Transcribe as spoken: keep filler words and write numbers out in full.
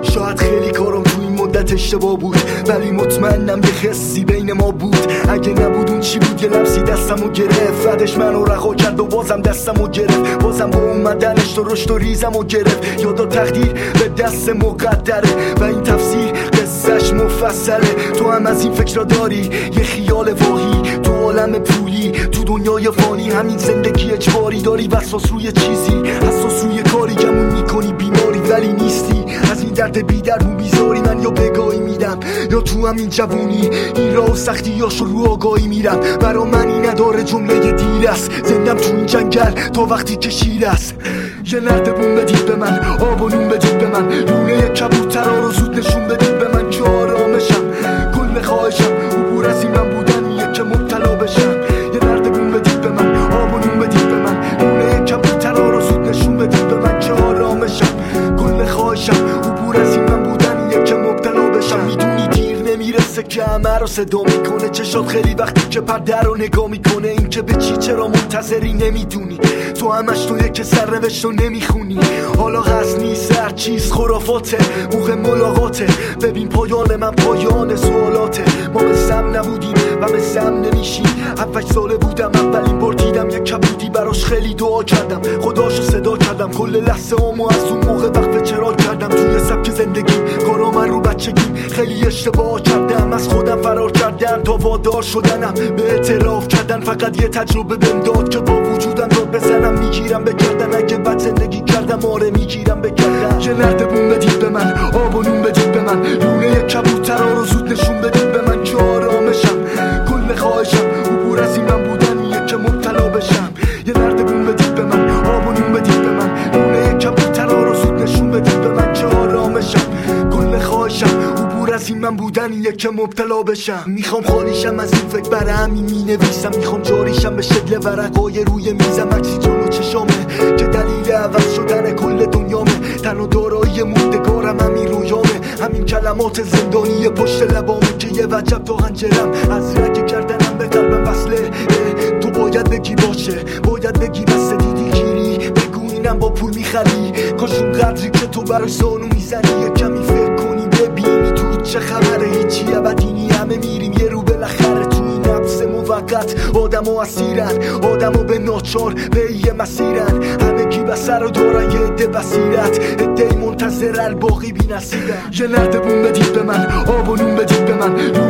شاید خیلی کارم تو این مدت اشتباه بود، ولی مطمئنم یه حسی بین ما بود. اگه نبود اون چی بود؟ یه لمسی دستمو گرفت، بعدش منو رها کرد و بازم دستمو گرفت. بازم با اومدنش تو رشد و ریزمو گرفت. یادا تقدیر به دست مقدره و این تفسیر قصهش مفصله. تو هم از این فکر را داری؟ یه خیال واهی تو عالم پولی، تو دنیای فانی، همین زندگی اجباری داری. وسواس روی چیزی، حساس روی کاری، گمون میکنی بیماری ولی نیستی. از این درد بی درمون بیزاری من یا بگاهی میدم یا تو همین جوونی این راه و سختیاشو رو آگاهی میرم. برا منی نداره جمله دیر است، زندم تو این جنگل تا وقتی که شیر است. یه نردبون بدید به من، آب و نون بدید به من، لونه کبوترها رو زود نشون بدید به من که آرامشم. کل خواهشم عبور از این من بودنیه که مبتلا بشم. یه نردبون بدید به من، آب و نون بدید به من، لونه کبوترها رو زود نشون بدید به من که آرامشم. کل خواهشم عبور از این من بودنیه که مبتلا بشم. میدونی دیر نمیرسه که همه رو صدا میکنه، چشات خیلی وقتی که پرده رو نگاه میکنه. این که به چی چرا منتظری نمیدونی، تو همش توی که سرنوشت رو نمیخونی. حالا قصد نیست هر چیز خرافاته، موقع ملاقاته. ببین پایان من پایان سوالاته. ما مثل هم نبودیم و مثل هم نمیشیم. هفت ساله بودم اولین بار دیدم یک کبودی، براش خیلی دعا کردم، خداشو صدا کردم. کل لحظه همو از اون موقع وقت چرا کردم. توی سبک زندگیم کارا من رو بچگیم خیلی اشتباه کردم. از خودم فرار کردم تا وادار شدنم به اعتراف کردن. فقط یه تجربه بهم داد که با وجودم داد بزنم. میگیرم به گردن اگه بد زندگی کردم، آره میگیرم به گردن. یه نردبون بدید به من، آب و نون بدید به من، لونه کبوترها رو زود نشون بدید به من که آرامشم. کل خواهشم عبور از این من بودنیه که مبتلا بشم. یه نردبون بدید به من، آب و نون بدید به من، لونه کبوترها رو زود نشون بدید به من که آرامشم. کل خواهشم عبور از این من بودنیه که مبتلا بشم. میخوام خالیشم از این فکر، برای همین مینویسم. میخوام جاریشم به شکل ورقای روی میزم. عکسی جلو چشامه که دلیل عوض شدن کل دنیامه. تنها دارایی موندگارم همین رویامه، همین کلمات زندانی پشت لبامه که یه وجب تا هنجرم از رگ کردنم به قلبم وصله. تو باید بگی باشه، باید بگی بسه دیدی گیری، بگو اینم با پول میخری. کاش اون قدری که تو برای زانو میزنی یه کمی فکر کنی ببینی تو چه خبره. هیچی ابدینی همه میریم یه رو بالاخره. تو این نفس موقت آدمو اسیرن، آدمو به ناچار به یه مسیرن. همگی بسر رو دارن یه عده بصیرت، عده‌ای منتظر الباقی بی نصیرن. یه نردبون بدید به من، آب و نون بدید به من،